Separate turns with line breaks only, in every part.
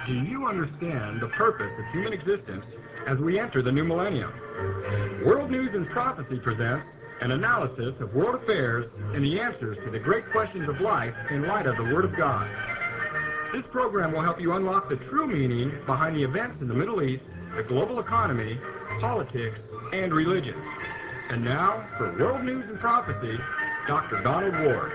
Do you understand the purpose of human existence as we enter the new millennium? World News and Prophecy presents an analysis of world affairs and the answers to the great questions of life in light of the Word of God. This program will help you unlock the true meaning behind the events in the Middle East, the global economy, politics, and religion. And now, for World News and Prophecy, Dr. Donald Ward.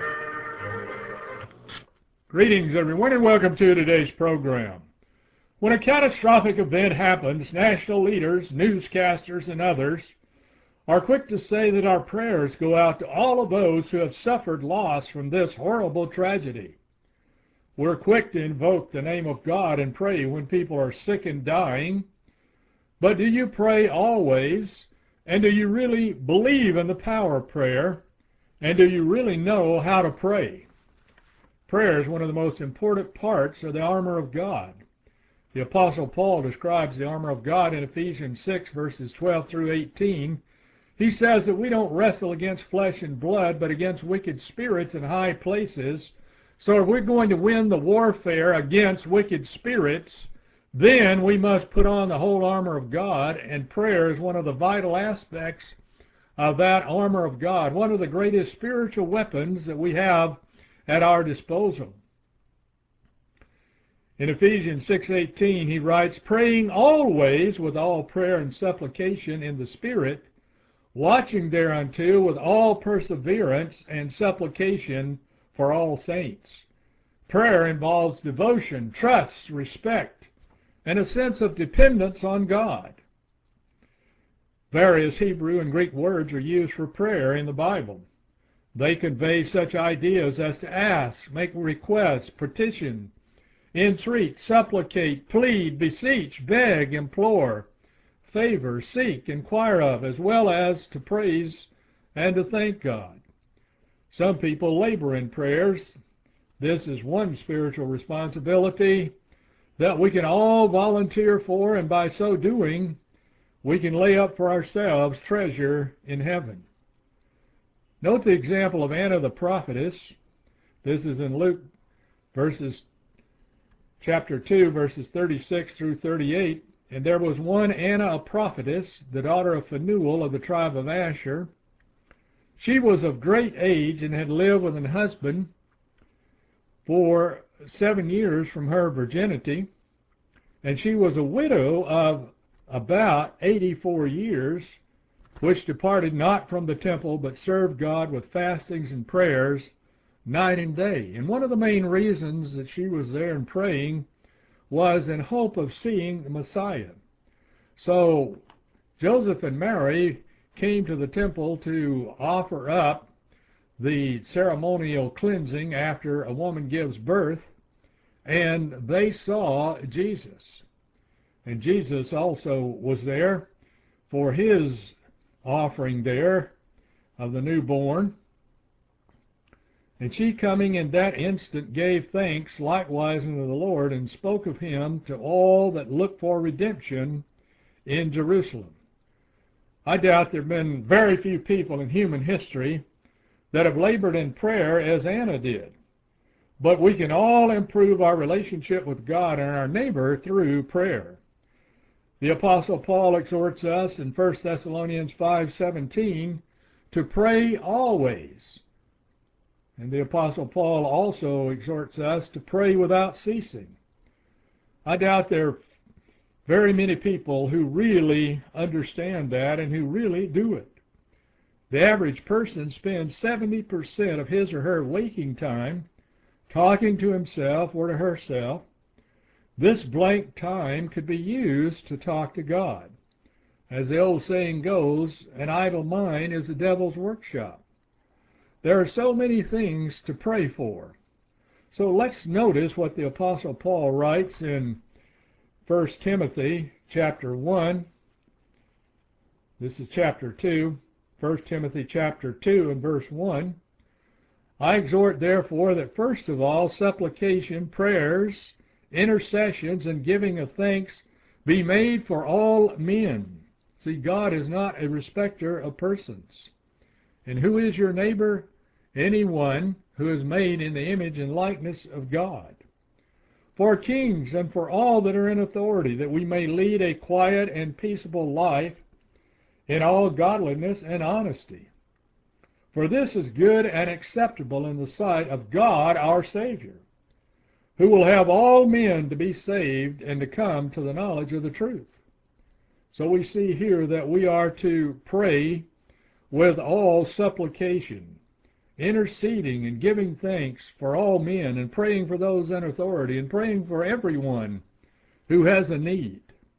Greetings, everyone, and welcome to today's program. When a catastrophic event happens, national leaders, newscasters, and others are quick to say that our prayers go out to all of those who have suffered loss from this horrible tragedy. We're quick to invoke the name of God and pray when people are sick and dying. But do you pray always? And do you really believe in the power of prayer? And do you really know how to pray? Prayer is one of the most important parts of the armor of God. The Apostle Paul describes the armor of God in Ephesians 6, verses 12 through 18. He says that we don't wrestle against flesh and blood, but against wicked spirits in high places. So if we're going to win the warfare against wicked spirits, then we must put on the whole armor of God, and prayer is one of the vital aspects of that armor of God, one of the greatest spiritual weapons that we have at our disposal. In Ephesians 6:18, he writes, praying always with all prayer and supplication in the Spirit, watching thereunto with all perseverance and supplication for all saints. Prayer involves devotion, trust, respect, and a sense of dependence on God. Various Hebrew and Greek words are used for prayer in the Bible. They convey such ideas as to ask, make requests, petition, entreat, supplicate, plead, beseech, beg, implore, favor, seek, inquire of, as well as to praise and to thank God. Some people labor in prayers. This is one spiritual responsibility that we can all volunteer for, and by so doing, we can lay up for ourselves treasure in heaven. Note the example of Anna the prophetess. This is in Luke chapter 2, verses 36 through 38. And there was one Anna a prophetess, the daughter of Phanuel of the tribe of Asher. She was of great age and had lived with an husband for 7 years from her virginity. And she was a widow of about 84 years, which departed not from the temple, but served God with fastings and prayers night and day. And one of the main reasons that she was there and praying was in hope of seeing the Messiah. So Joseph and Mary came to the temple to offer up the ceremonial cleansing after a woman gives birth, and they saw Jesus. And Jesus also was there for his offering there of the newborn. And she coming in that instant gave thanks likewise unto the Lord, and spoke of him to all that look for redemption in Jerusalem. I doubt there have been very few people in human history that have labored in prayer as Anna did. But we can all improve our relationship with God and our neighbor through prayer. The Apostle Paul exhorts us in 1 Thessalonians 5:17 to pray always. And the Apostle Paul also exhorts us to pray without ceasing. I doubt there are very many people who really understand that and who really do it. The average person spends 70% of his or her waking time talking to himself or to herself. This blank time could be used to talk to God. As the old saying goes, an idle mind is the devil's workshop. There are so many things to pray for. So let's notice what the Apostle Paul writes in 1 Timothy chapter 1. This is chapter 2. 1 Timothy chapter 2 and verse 1. I exhort therefore that first of all supplication, prayers, intercessions, and giving of thanks be made for all men. See, God is not a respecter of persons. And who is your neighbor? Anyone who is made in the image and likeness of God. for kings and for all that are in authority, that we may lead a quiet and peaceable life in all godliness and honesty. For this is good and acceptable in the sight of God our Savior, who will have all men to be saved and to come to the knowledge of the truth. So we see here that we are to pray with all supplication, interceding and giving thanks for all men, and praying for those in authority, and praying for everyone who has a need.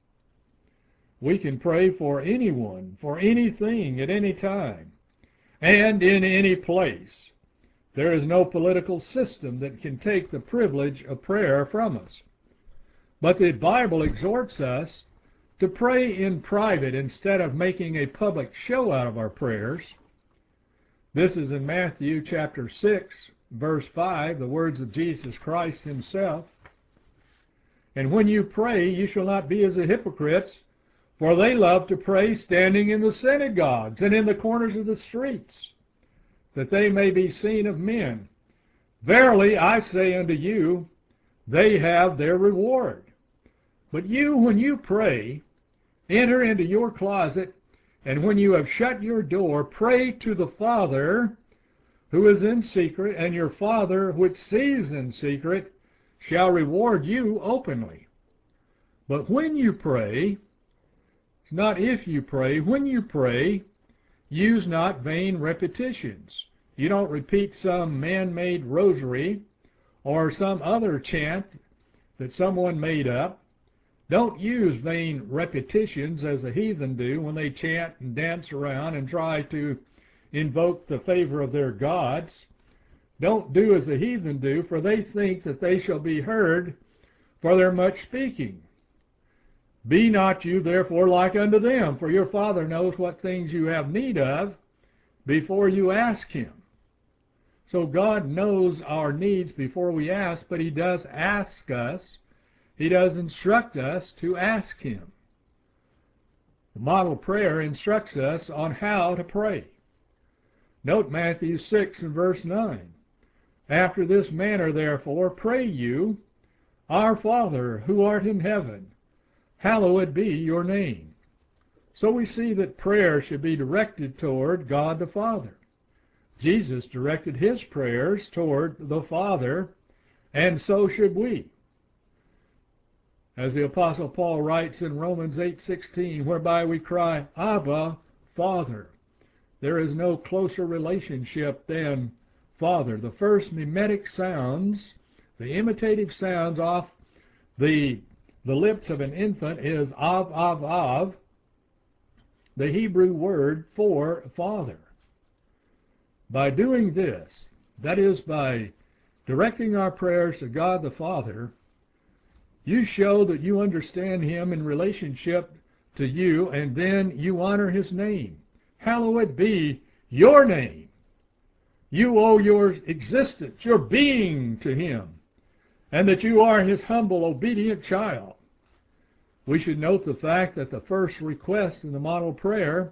We can pray for anyone, for anything, at any time, and in any place. There is no political system that can take the privilege of prayer from us. But the Bible exhorts us to pray in private instead of making a public show out of our prayers. This is in Matthew chapter 6, verse 5, the words of Jesus Christ himself. And when you pray, you shall not be as the hypocrites, for they love to pray standing in the synagogues and in the corners of the streets, that they may be seen of men. Verily I say unto you, they have their reward. But you, when you pray, enter into your closet, and when you have shut your door, pray to the Father who is in secret, and your Father which sees in secret shall reward you openly. But when you pray, it's not if you pray, when you pray, use not vain repetitions. You don't repeat some man-made rosary or some other chant that someone made up. Don't use vain repetitions as the heathen do when they chant and dance around and try to invoke the favor of their gods. Don't do as the heathen do, for they think that they shall be heard for their much speaking. Be not you therefore like unto them, for your Father knows what things you have need of before you ask him. So God knows our needs before we ask, but he does ask us. He does instruct us to ask him. The model prayer instructs us on how to pray. Note Matthew 6 and verse 9. After this manner, therefore, pray you, Our Father, who art in heaven, hallowed be your name. So we see that prayer should be directed toward God the Father. Jesus directed his prayers toward the Father, and so should we. As the Apostle Paul writes in Romans 8:16, whereby we cry, Abba, Father. There is no closer relationship than Father. The first mimetic sounds, the imitative sounds off the lips of an infant is Av, the Hebrew word for Father. By doing this, that is by directing our prayers to God the Father, you show that you understand him in relationship to you, and then you honor his name. Hallowed be your name. You owe your existence, your being to him, and that you are his humble, obedient child. We should note the fact that the first request in the model prayer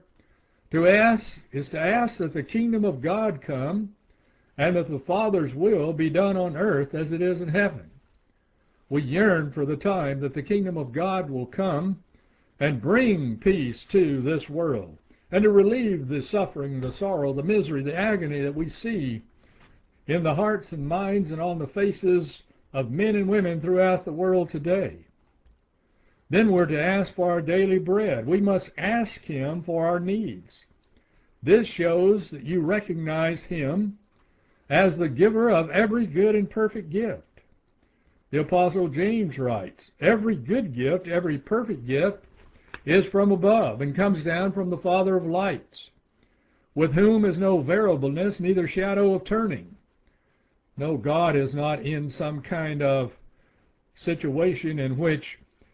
is to ask that the kingdom of God come, and that the Father's will be done on earth as it is in heaven. We yearn for the time that the kingdom of God will come and bring peace to this world, and to relieve the suffering, the sorrow, the misery, the agony that we see in the hearts and minds and on the faces of men and women throughout the world today. Then we're to ask for our daily bread. We must ask him for our needs. This shows that you recognize him as the giver of every good and perfect gift. The Apostle James writes, every good gift, every perfect gift is from above and comes down from the Father of lights, with whom is no variableness, neither shadow of turning. No, God is not in some kind of situation in which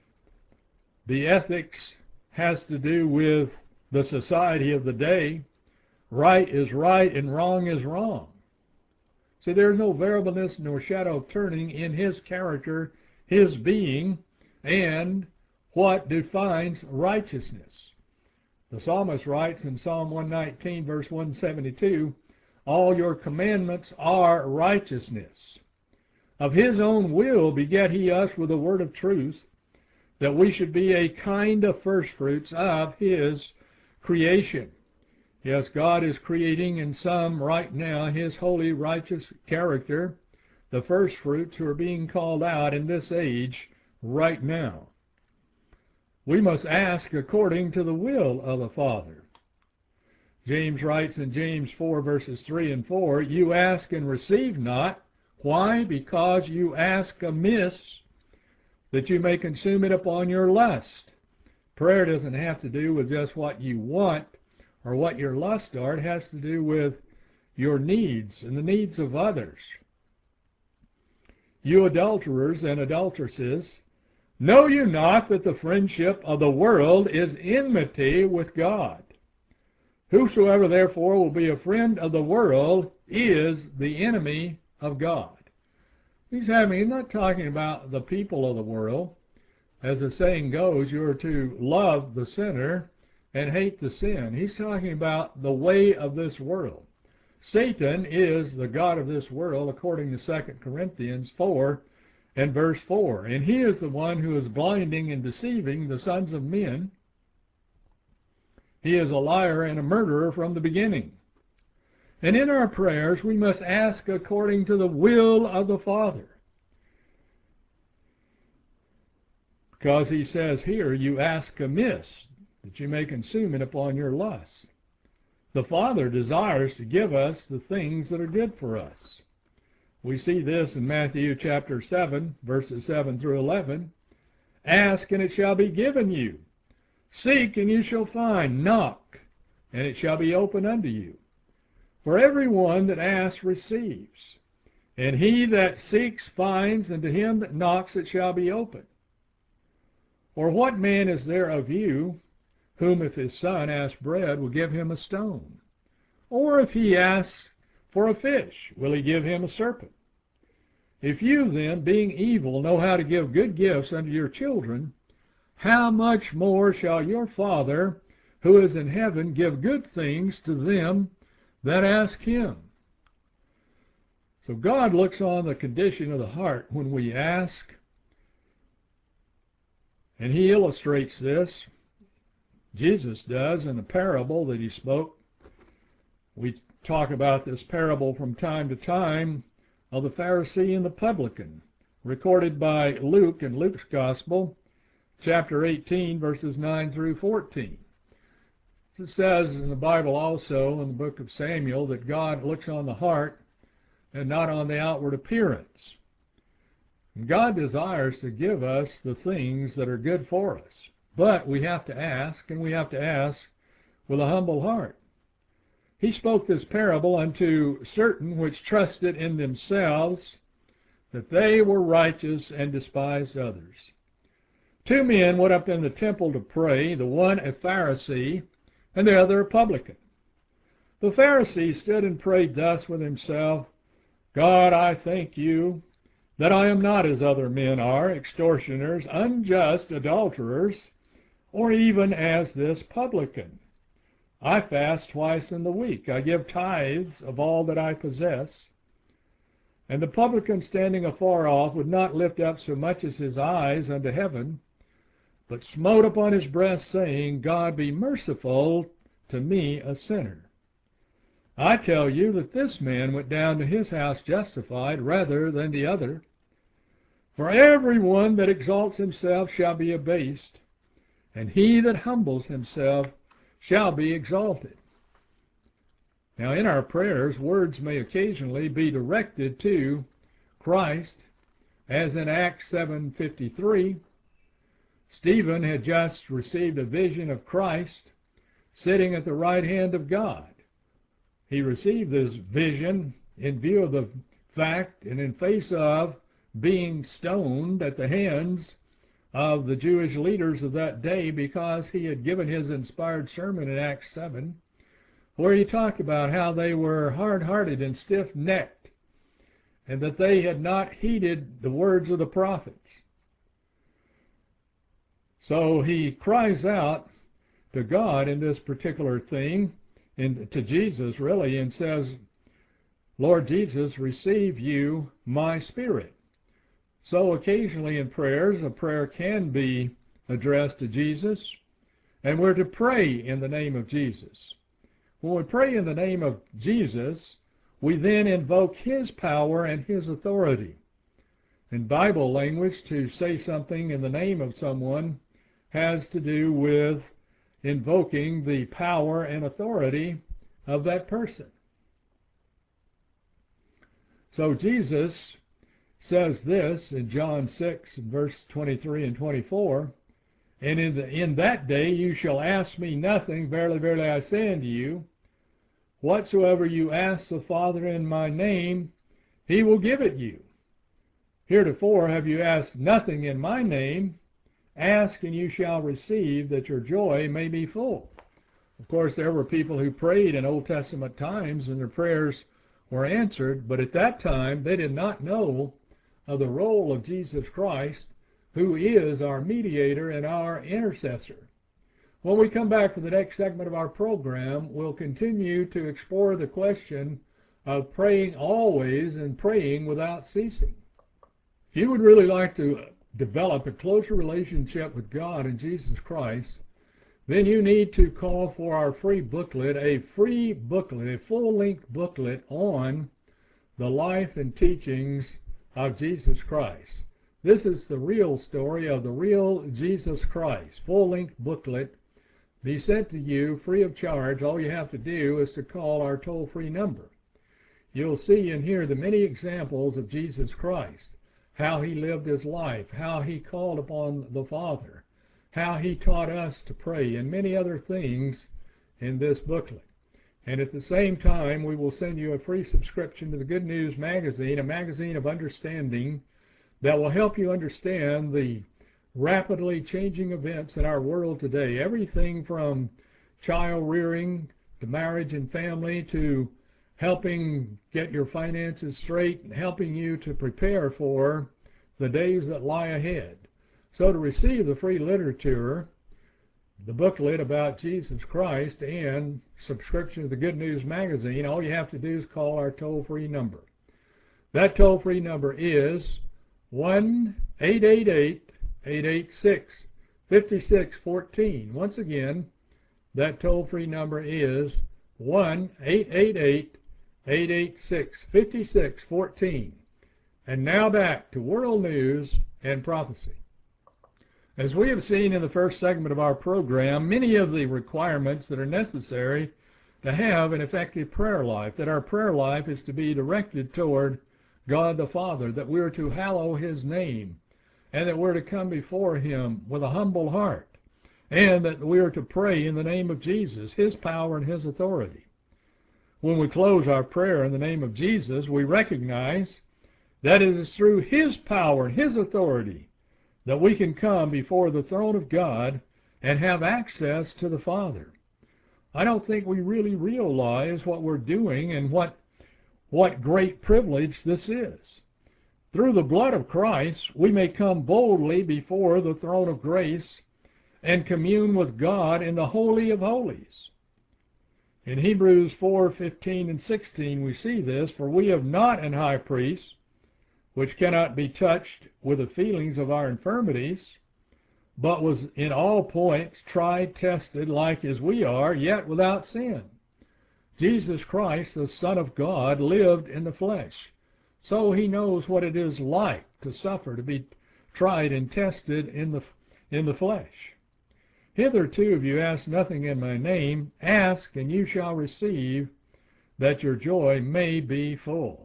the ethics has to do with the society of the day. Right is right and wrong is wrong. See, there is no variableness nor shadow of turning in his character, his being, and what defines righteousness. The psalmist writes in Psalm 119, verse 172, all your commandments are righteousness. Of his own will begat he us with the word of truth, that we should be a kind of firstfruits of his creation. Yes, God is creating in some right now his holy, righteous character, the firstfruits who are being called out in this age right now. We must ask according to the will of the Father. James writes in James 4, verses 3 and 4, "You ask and receive not." Why? Because you ask amiss, that you may consume it upon your lust. Prayer doesn't have to do with just what you want or what your lusts are. It has to do with your needs and the needs of others. "You adulterers and adulteresses, know you not that the friendship of the world is enmity with God? Whosoever therefore will be a friend of the world is the enemy of God." He's not talking about the people of the world. As the saying goes, you are to love the sinner and hate the sin. He's talking about the way of this world. Satan is the god of this world, according to 2 Corinthians 4 and verse 4. And he is the one who is blinding and deceiving the sons of men. He is a liar and a murderer from the beginning. And in our prayers, we must ask according to the will of the Father. Because he says here, "You ask amiss, that you may consume it upon your lusts." The Father desires to give us the things that are good for us. We see this in Matthew chapter 7, verses 7 through 11. "Ask, and it shall be given you. Seek, and you shall find. Knock, and it shall be opened unto you. For every one that asks receives, and he that seeks finds, and to him that knocks it shall be opened. Or what man is there of you, whom if his son asks bread, will give him a stone? Or if he asks for a fish, will he give him a serpent? If you then, being evil, know how to give good gifts unto your children, how much more shall your Father, who is in heaven, give good things to them that ask him?" So God looks on the condition of the heart when we ask, and he illustrates this. Jesus does in a parable that he spoke. We talk about this parable from time to time of the Pharisee and the publican, recorded by Luke in Luke's Gospel, chapter 18, verses 9 through 14. It says in the Bible also, in the book of Samuel, that God looks on the heart and not on the outward appearance. And God desires to give us the things that are good for us. But we have to ask, and we have to ask with a humble heart. He spoke this parable unto certain which trusted in themselves that they were righteous and despised others. 2 men went up in the temple to pray, the one a Pharisee, and the other a publican. The Pharisee stood and prayed thus with himself, "God, I thank you that I am not as other men are, extortioners, unjust, adulterers, or even as this publican. I fast twice in the week. I give tithes of all that I possess." And the publican, standing afar off, would not lift up so much as his eyes unto heaven, but smote upon his breast, saying, "God, be merciful to me, a sinner." I tell you that this man went down to his house justified rather than the other. For every one that exalts himself shall be abased, and he that humbles himself shall be exalted. Now, in our prayers, words may occasionally be directed to Christ, as in Acts 7:53. Stephen had just received a vision of Christ sitting at the right hand of God. He received this vision in view of the fact and in face of being stoned at the hands of the Jewish leaders of that day because he had given his inspired sermon in Acts 7, where he talked about how they were hard-hearted and stiff-necked, and that they had not heeded the words of the prophets. So he cries out to God in this particular thing, and to Jesus really, and says, "Lord Jesus, receive you my spirit." So occasionally in prayers, a prayer can be addressed to Jesus, and we're to pray in the name of Jesus. When we pray in the name of Jesus, we then invoke His power and His authority. In Bible language, to say something in the name of someone has to do with invoking the power and authority of that person. So Jesus says this in John 6, verse 23 and 24, "And in that day you shall ask me nothing, verily, verily, I say unto you, whatsoever you ask the Father in my name, He will give it you. Heretofore have you asked nothing in my name. Ask, and you shall receive, that your joy may be full." Of course, there were people who prayed in Old Testament times, and their prayers were answered, but at that time they did not know of the role of Jesus Christ, who is our mediator and our intercessor. When we come back for the next segment of our program, we'll continue to explore the question of praying always and praying without ceasing. If you would really like to develop a closer relationship with God and Jesus Christ, then you need to call for our free booklet, a full-length booklet on the life and teachings of Jesus Christ. This is the real story of the real Jesus Christ. Full-length booklet be sent to you free of charge. All you have to do is to call our toll-free number. You'll see and hear the many examples of Jesus Christ, how He lived His life, how He called upon the Father, how He taught us to pray, and many other things in this booklet. And at the same time, we will send you a free subscription to the Good News Magazine, a magazine of understanding that will help you understand the rapidly changing events in our world today. Everything from child rearing to marriage and family to helping get your finances straight and helping you to prepare for the days that lie ahead. So to receive the free literature, the booklet about Jesus Christ, and subscription to the Good News Magazine, all you have to do is call our toll-free number. That toll-free number is 1-888-886-5614. Once again, that toll-free number is 1-888-886-5614. And now back to World News and Prophecy. As we have seen in the first segment of our program, many of the requirements that are necessary to have an effective prayer life, that our prayer life is to be directed toward God the Father, that we're to hallow His name, and that we're to come before Him with a humble heart, and that we're to pray in the name of Jesus, His power and His authority. When we close our prayer in the name of Jesus, we recognize that it is through His power and His authority that we can come before the throne of God and have access to the Father. I don't think we really realize what we're doing and what great privilege this is. Through the blood of Christ, we may come boldly before the throne of grace and commune with God in the Holy of Holies. In Hebrews 4:15 and 16 we see this, "For we have not an high priest which cannot be touched with the feelings of our infirmities, but was in all points tried, tested, like as we are, yet without sin." Jesus Christ, the Son of God, lived in the flesh, so He knows what it is like to suffer, to be tried and tested in the flesh. "Hitherto have you asked nothing in my name. Ask, and you shall receive, that your joy may be full."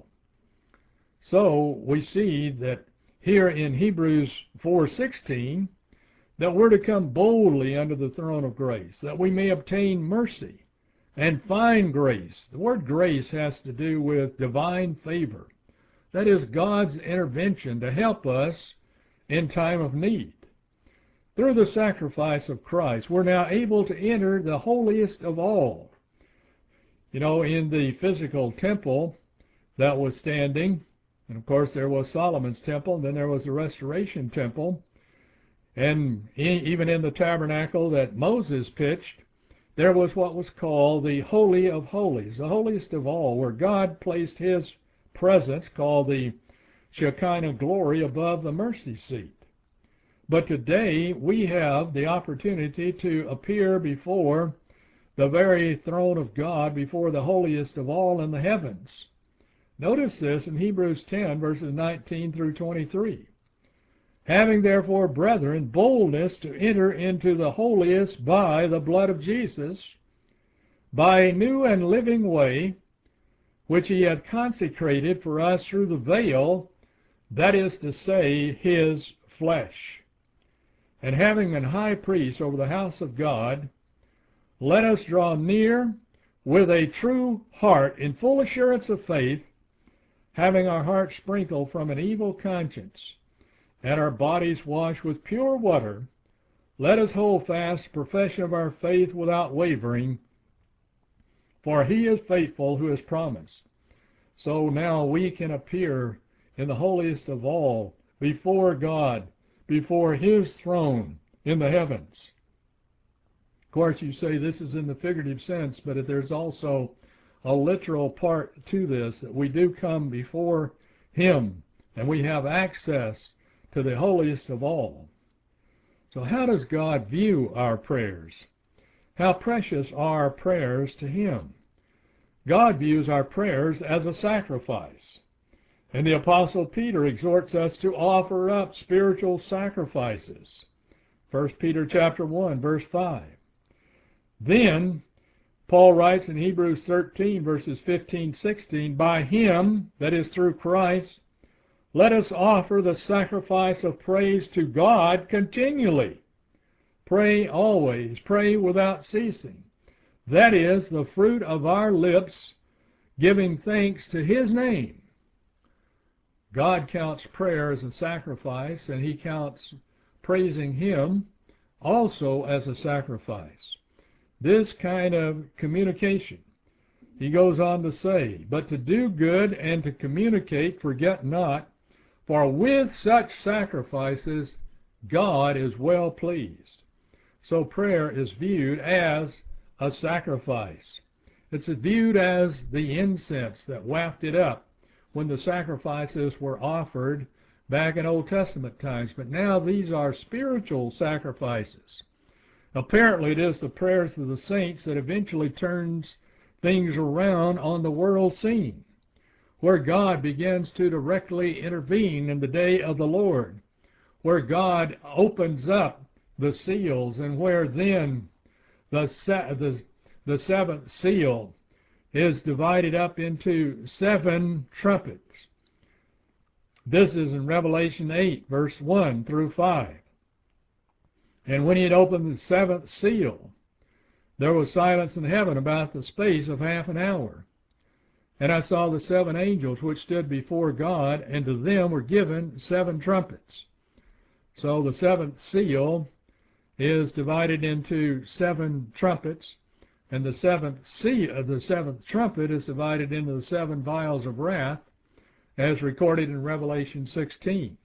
So we see that here in Hebrews 4:16 that we're to come boldly under the throne of grace, that we may obtain mercy and find grace. The word grace has to do with divine favor. That is God's intervention to help us in time of need. Through the sacrifice of Christ, we're now able to enter the holiest of all. You know, in the physical temple that was standing, and of course there was Solomon's temple, and then there was the Restoration Temple, and even in the tabernacle that Moses pitched, there was what was called the Holy of Holies, the holiest of all, where God placed His presence, called the Shekinah glory above the mercy seat. But today we have the opportunity to appear before the very throne of God, before the holiest of all in the heavens. Notice this in Hebrews 10, verses 19 through 23. Having therefore, brethren, boldness to enter into the holiest by the blood of Jesus, by a new and living way, which he hath consecrated for us through the veil, that is to say, his flesh. And having an high priest over the house of God, let us draw near with a true heart in full assurance of faith, having our hearts sprinkled from an evil conscience, and our bodies washed with pure water. Let us hold fast the profession of our faith without wavering, for he is faithful who has promised. So now we can appear in the holiest of all, before God, before his throne in the heavens. Of course, you say this is in the figurative sense, but there's also a literal part to this, that we do come before him, and we have access to the holiest of all. So how does God view our prayers? How precious are our prayers to him? God views our prayers as a sacrifice. And the Apostle Peter exhorts us to offer up spiritual sacrifices. 1 Peter chapter 1, verse 5. Then, Paul writes in Hebrews 13, verses 15, 16, by him, that is through Christ, let us offer the sacrifice of praise to God continually. Pray always, pray without ceasing. That is the fruit of our lips, giving thanks to his name. God counts prayer as a sacrifice, and he counts praising him also as a sacrifice. This kind of communication, he goes on to say, but to do good and to communicate, forget not, for with such sacrifices God is well pleased. So prayer is viewed as a sacrifice. It's viewed as the incense that wafted up when the sacrifices were offered back in Old Testament times. But now these are spiritual sacrifices. Apparently it is the prayers of the saints that eventually turns things around on the world scene, where God begins to directly intervene in the day of the Lord, where God opens up the seals, and where then the seventh seal is divided up into 7 trumpets. This is in Revelation 8, verse 1 through 5. And when he had opened the 7th seal, there was silence in heaven about the space of half an hour. And I saw the 7 angels which stood before God, and to them were given 7 trumpets. So the 7th seal is divided into 7 trumpets, and the 7th trumpet is divided into the 7 vials of wrath, as recorded in Revelation 16.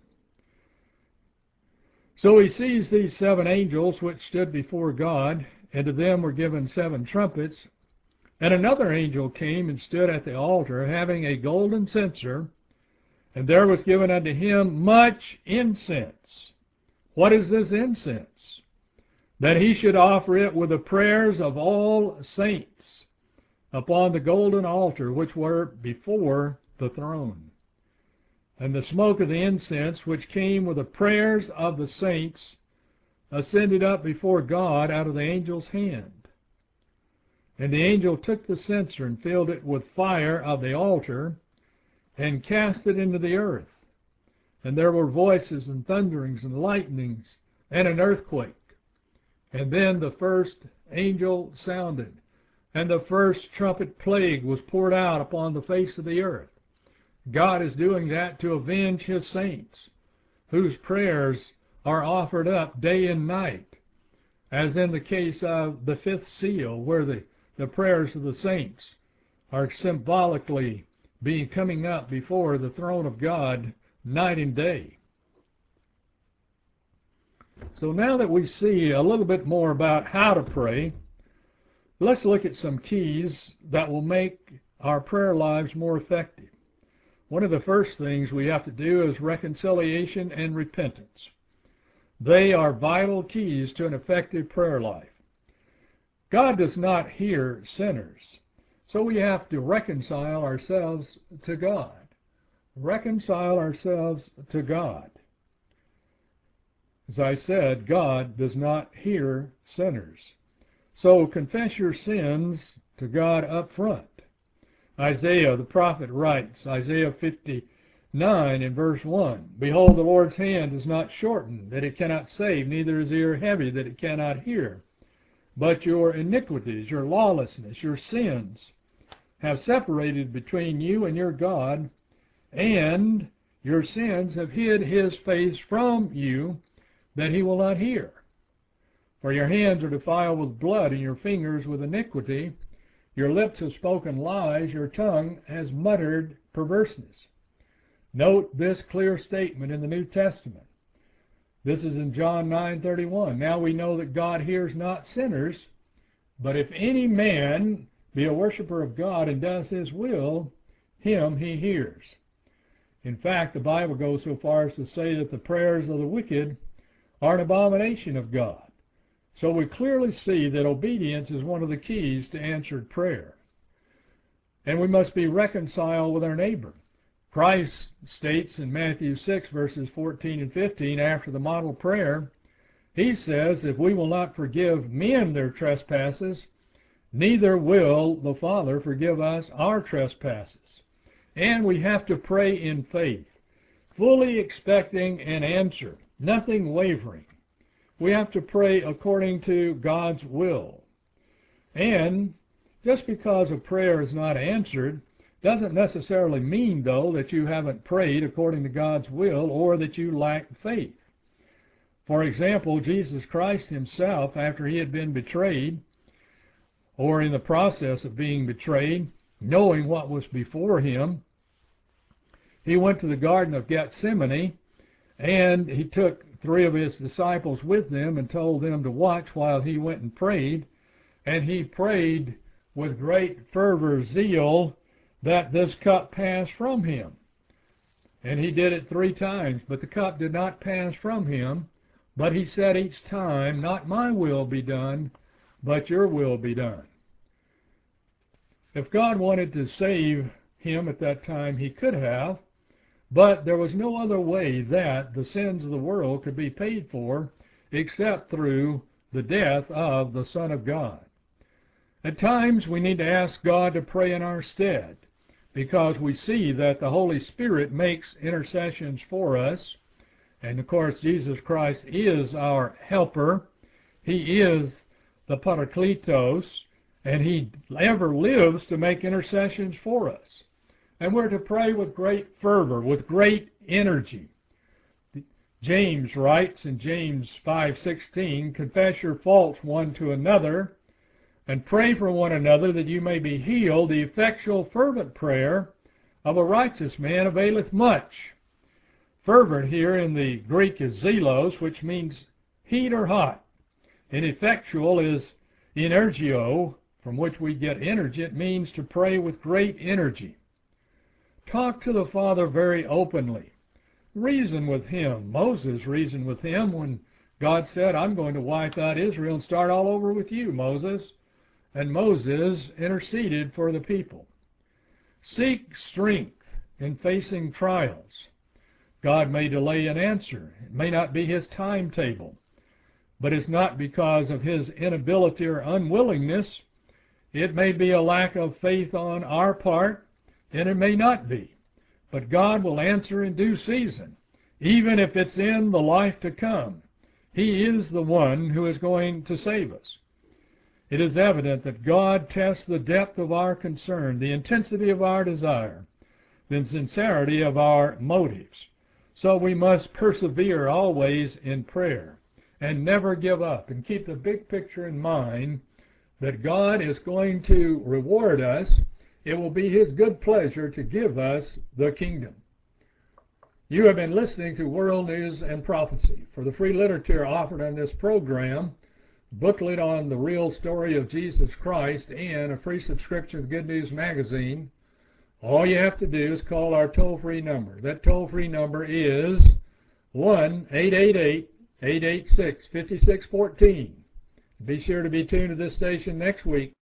So he sees these 7 angels which stood before God, and to them were given 7 trumpets. And another angel came and stood at the altar, having a golden censer, and there was given unto him much incense. What is this incense? That he should offer it with the prayers of all saints upon the golden altar which were before the throne. And the smoke of the incense, which came with the prayers of the saints, ascended up before God out of the angel's hand. And the angel took the censer and filled it with fire of the altar, and cast it into the earth. And there were voices and thunderings and lightnings and an earthquake. And then the first angel sounded, and the first trumpet plague was poured out upon the face of the earth. God is doing that to avenge his saints, whose prayers are offered up day and night, as in the case of the 5th seal, where the prayers of the saints are symbolically coming up before the throne of God night and day. So now that we see a little bit more about how to pray, let's look at some keys that will make our prayer lives more effective. one of the first things we have to do is reconciliation and repentance. They are vital keys to an effective prayer life. God does not hear sinners, so we have to reconcile ourselves to God. Reconcile ourselves to God. As I said, God does not hear sinners. So confess your sins to God up front. Isaiah the prophet writes, Isaiah 59 in verse 1, Behold, the Lord's hand is not shortened, that it cannot save, neither is his ear heavy, that it cannot hear. But your iniquities, your lawlessness, your sins have separated between you and your God, and your sins have hid his face from you, that he will not hear. For your hands are defiled with blood, and your fingers with iniquity. Your lips have spoken lies, your tongue has muttered perverseness. Note this clear statement in the New Testament. This is in John 9:31. Now we know that God hears not sinners, but if any man be a worshiper of God and does his will, him he hears. In fact, the Bible goes so far as to say that the prayers of the wicked are an abomination of God. So we clearly see that obedience is one of the keys to answered prayer. And we must be reconciled with our neighbor. Christ states in Matthew 6, verses 14 and 15, after the model prayer, he says, if we will not forgive men their trespasses, neither will the Father forgive us our trespasses. And we have to pray in faith, fully expecting an answer, nothing wavering. We have to pray according to God's will. And just because a prayer is not answered doesn't necessarily mean, though, that you haven't prayed according to God's will or that you lack faith. For example, Jesus Christ himself, after he had been betrayed, or in the process of being betrayed, knowing what was before him, he went to the Garden of Gethsemane, and he took 3 of his disciples with him and told them to watch while he went and prayed. And he prayed with great fervor, zeal, that this cup pass from him. And he did it 3 times, but the cup did not pass from him. But he said each time, not my will be done, but your will be done. If God wanted to save him at that time, he could have, but there was no other way that the sins of the world could be paid for except through the death of the Son of God. At times we need to ask God to pray in our stead, because we see that the Holy Spirit makes intercessions for us. And of course, Jesus Christ is our helper. He is the Parakletos, and he ever lives to make intercessions for us. And we're to pray with great fervor, with great energy. James writes in James 5:16, confess your faults one to another, and pray for one another that you may be healed. The effectual fervent prayer of a righteous man availeth much. Fervent here in the Greek is zelos, which means heat or hot. And effectual is energio, from which we get energy. It means to pray with great energy. Talk to the Father very openly. Reason with him. Moses reasoned with him when God said, I'm going to wipe out Israel and start all over with you, Moses. And Moses interceded for the people. Seek strength in facing trials. God may delay an answer. It may not be his timetable, but it's not because of his inability or unwillingness. It may be a lack of faith on our part, and it may not be. But God will answer in due season, even if it's in the life to come. He is the one who is going to save us. It is evident that God tests the depth of our concern, the intensity of our desire, the sincerity of our motives. So we must persevere always in prayer and never give up, and keep the big picture in mind that God is going to reward us. It will be his good pleasure to give us the kingdom. You have been listening to World News and Prophecy. For the free literature offered on this program, booklet on the real story of Jesus Christ, and a free subscription to Good News Magazine, All you have to do is call our toll-free number. That toll-free number is 1-888-886-5614. Be sure to be tuned to this station next week